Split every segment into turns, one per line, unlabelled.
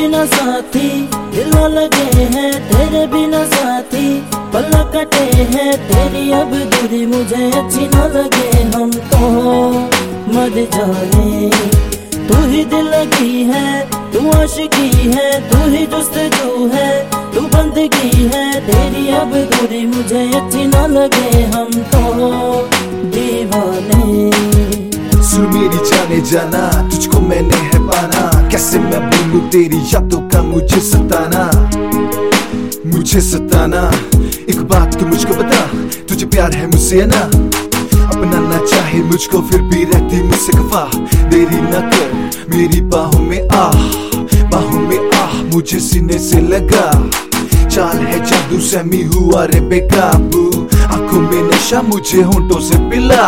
बिना साथी दिल लगे हैं, तेरे बिना साथी पल कटे हैं। तेरी अब दूरी मुझे अच्छी न लगे, हम तो मर जाने। तू ही दिल लगी है, तू आशिकी है, तू ही जुस्तजू है, तू बंदगी है। तेरी अब दूरी मुझे अच्छी न लगे, हम तो दीवाने।
सुन मेरी जाने जाना, तुझको मैंने है पाना। कैसे मैं भूलूं तेरी यादों का मुझे सताना, मुझे सताना। एक बात तू मुझको बता, तुझे प्यार है मुझसे ना? अपना ना चाहे मुझको फिर भी रहती मुझसे खफा। देरी न कर मेरी बाहों में आ, बाहों में आ, मुझे सीने से लगा। चाल है जादू से मी हुआ रे बेकाबू, आंखों में नशा मुझे होंठों से पिला,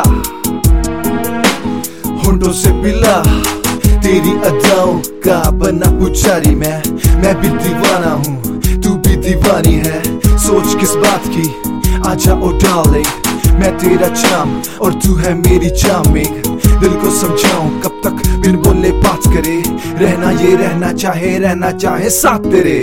होंठों से पिला। तेरी अदाओं का बना पुजारी मैं भी दीवाना हूँ, तू भी दीवानी है। सोच किस बात की, आजा ओ डार्लिंग, मैं तेरा चाम और तू है मेरी चार्मिंग। दिल को समझाऊं कब तक बिन बोले बात करे, रहना ये रहना चाहे साथ तेरे।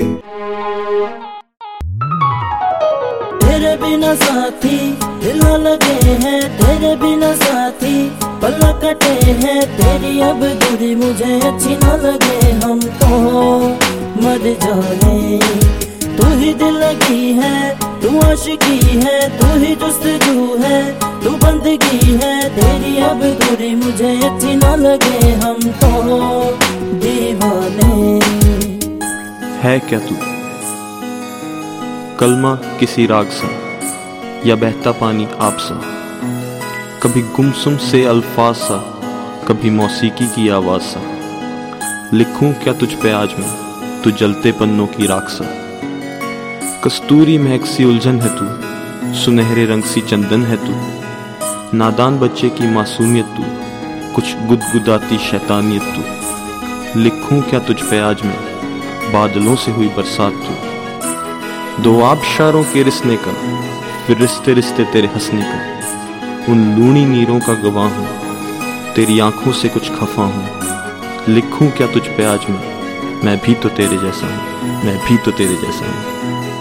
तेरे बिना साथी दिल लगे हैं, तेरे बिना साथी पल कटे हैं। तेरी अब दूरी मुझे अच्छी न लगे, हम तो मर जाने। तू ही दिल लगी है, तू आशिकी है, तू ही जुस्तजू है, तू बंदगी है। तेरी अब दूरी मुझे अच्छी न लगे, हम तो दीवाने।
है क्या तू कलमा किसी राग सा, या बहता पानी आप सा, कभी गुमसुम से अल्फाज सा, कभी मौसीकी की आवाज सा। लिखूं क्या तुझ पे आज मैं, तू जलते पन्नों की राख सा। कस्तूरी महक सी उलझन है तू, सुनहरे रंग सी चंदन है तू। नादान बच्चे की मासूमियत तू, कुछ गुदगुदाती शैतानियत तू। लिखूं क्या तुझ पे आज मैं, बादलों से हुई बरसात तू। दो आबशारों के रिसने का, फिर रिश्ते रिश्ते तेरे हंसने का। उन लूनी नीरों का गवाह हूँ, तेरी आंखों से कुछ खफा हूँ। लिखूं क्या तुझ पे आज मैं भी तो तेरे जैसा हूँ, मैं भी तो तेरे जैसा हूँ।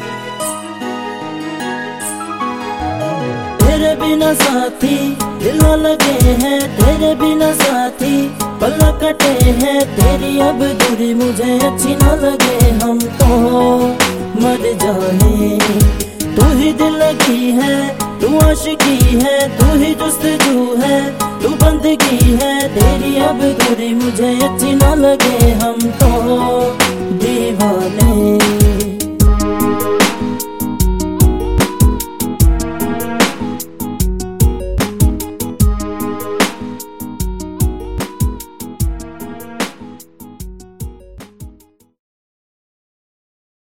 तेरे बिना साथी दिल लगे हैं, तेरे बिना साथी पल कटे हैं। तेरी अब दूरी मुझे अच्छी न लगे, हम तो मर जाने। तू ही दिल लगी है, तू आशिकी है, तू ही जुस्तजू है, तू बंदगी है। तेरी अब दूरी मुझे अच्छी न लगे, हम तो दीवाने।